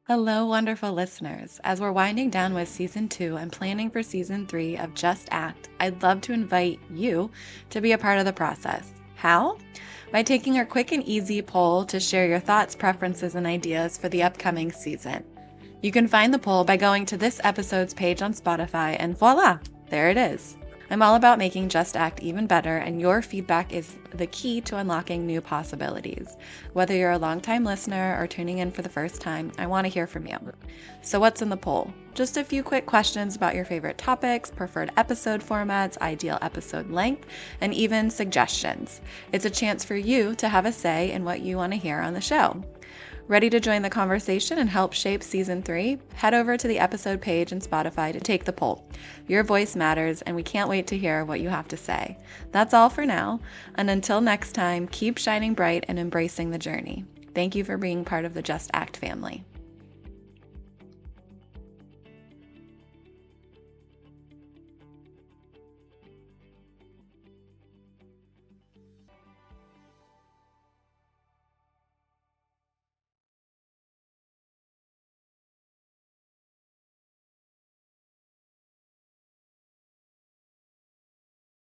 Hello, wonderful listeners. As we're winding down with season 2 and planning for season 3 of Just Act, I'd love to invite you to be a part of the process. How? By taking our quick and easy poll to share your thoughts, preferences, and ideas for the upcoming season. You can find the poll by going to this episode's page on Spotify, and voila, there it is. I'm all about making Just Act even better, and your feedback is the key to unlocking new possibilities. Whether you're a longtime listener or tuning in for the first time, I want to hear from you. So what's in the poll? Just a few quick questions about your favorite topics, preferred episode formats, ideal episode length, and even suggestions. It's a chance for you to have a say in what you want to hear on the show. Ready to join the conversation and help shape season 3? Head over to the episode page in Spotify to take the poll. Your voice matters, and we can't wait to hear what you have to say. That's all for now, and until next time, keep shining bright and embracing the journey. Thank you for being part of the Just Act family.